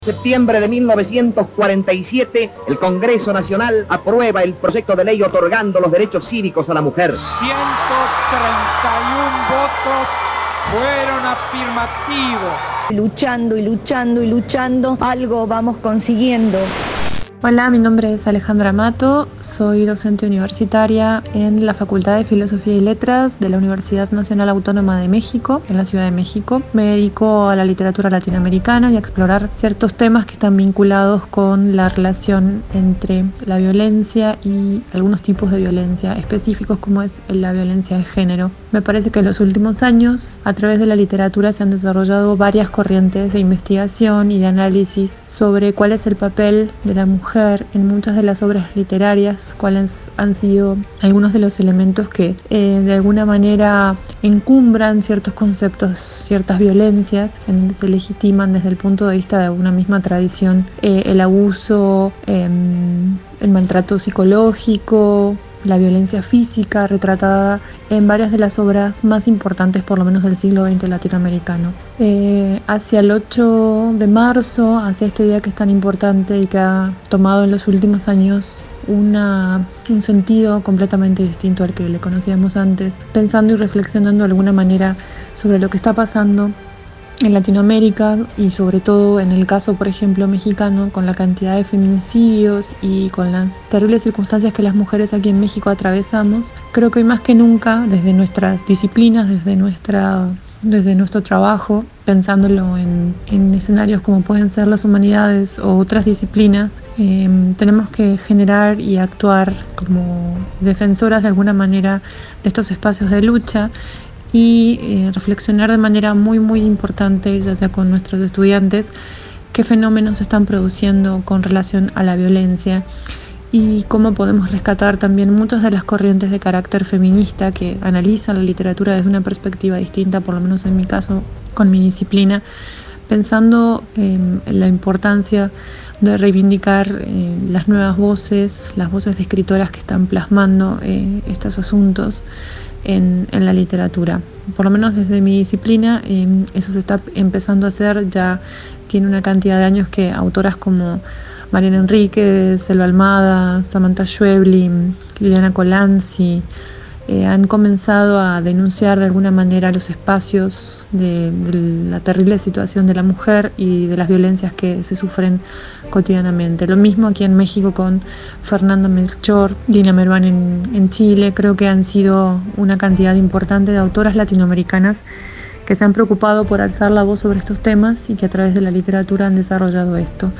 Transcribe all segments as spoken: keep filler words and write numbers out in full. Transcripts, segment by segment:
Septiembre de mil novecientos cuarenta y siete, el Congreso Nacional aprueba el proyecto de ley otorgando los derechos cívicos a la mujer. ciento treinta y uno votos fueron afirmativos. Luchando y luchando y luchando, algo vamos consiguiendo. Hola, mi nombre es Alejandra Mato, soy docente universitaria en la Facultad de Filosofía y Letras de la Universidad Nacional Autónoma de México, en la Ciudad de México. Me dedico a la literatura latinoamericana y a explorar ciertos temas que están vinculados con la relación entre la violencia y algunos tipos de violencia específicos como es la violencia de género. Me parece que en los últimos años, a través de la literatura, se han desarrollado varias corrientes de investigación y de análisis sobre cuál es el papel de la mujer en muchas de las obras literarias, cuáles han sido algunos de los elementos que eh, de alguna manera encumbran ciertos conceptos, ciertas violencias, en donde se legitiman desde el punto de vista de una misma tradición eh, el abuso, eh, el maltrato psicológico, la violencia física retratada en varias de las obras más importantes, por lo menos del siglo veinte latinoamericano. Eh, hacia el ocho de marzo, hacia este día que es tan importante y que ha tomado en los últimos años una, un sentido completamente distinto al que le conocíamos antes, pensando y reflexionando de alguna manera sobre lo que está pasando en Latinoamérica y sobre todo en el caso, por ejemplo, mexicano, con la cantidad de feminicidios y con las terribles circunstancias que las mujeres aquí en México atravesamos, creo que hoy más que nunca, desde nuestras disciplinas, desde nuestra desde nuestro trabajo, pensándolo en, en escenarios como pueden ser las humanidades o otras disciplinas, eh, tenemos que generar y actuar como defensoras de alguna manera de estos espacios de lucha y eh, reflexionar de manera muy muy importante, ya sea con nuestros estudiantes, qué fenómenos se están produciendo con relación a la violencia y cómo podemos rescatar también muchas de las corrientes de carácter feminista que analizan la literatura desde una perspectiva distinta, por lo menos en mi caso con mi disciplina, pensando eh, en la importancia de reivindicar eh, las nuevas voces, las voces de escritoras que están plasmando eh, estos asuntos En, en la literatura. Por lo menos desde mi disciplina eh, eso se está empezando a hacer. Ya tiene una cantidad de años que autoras como Mariana Enríquez, Selva Almada, Samantha Schweblin, Liliana Colanzi eh, han comenzado a denunciar de alguna manera los espacios de, de la terrible situación de la mujer y de las violencias que se sufren cotidianamente. Lo mismo aquí en México con Fernanda Melchor, Lina Meruán en, en Chile. Creo que han sido una cantidad importante de autoras latinoamericanas que se han preocupado por alzar la voz sobre estos temas y que a través de la literatura han desarrollado esto.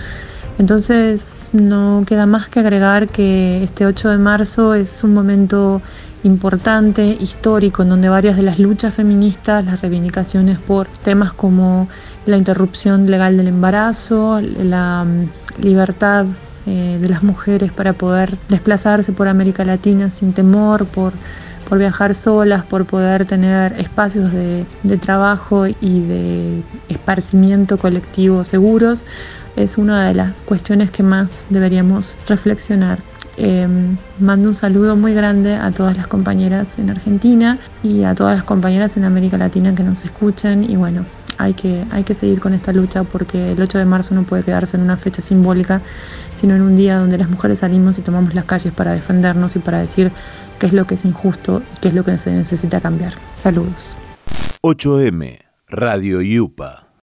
Entonces no queda más que agregar que este ocho de marzo es un momento importante, histórico, en donde varias de las luchas feministas, las reivindicaciones por temas como la interrupción legal del embarazo, la libertad eh, de las mujeres para poder desplazarse por América Latina sin temor, por, por viajar solas, por poder tener espacios de, de trabajo y de esparcimiento colectivo seguros, es una de las cuestiones que más deberíamos reflexionar. Eh, mando un saludo muy grande a todas las compañeras en Argentina y a todas las compañeras en América Latina que nos escuchan, y bueno, hay que, hay que seguir con esta lucha porque el ocho de marzo no puede quedarse en una fecha simbólica, sino en un día donde las mujeres salimos y tomamos las calles para defendernos y para decir qué es lo que es injusto y qué es lo que se necesita cambiar. Saludos. ocho eme, Radio Yupa.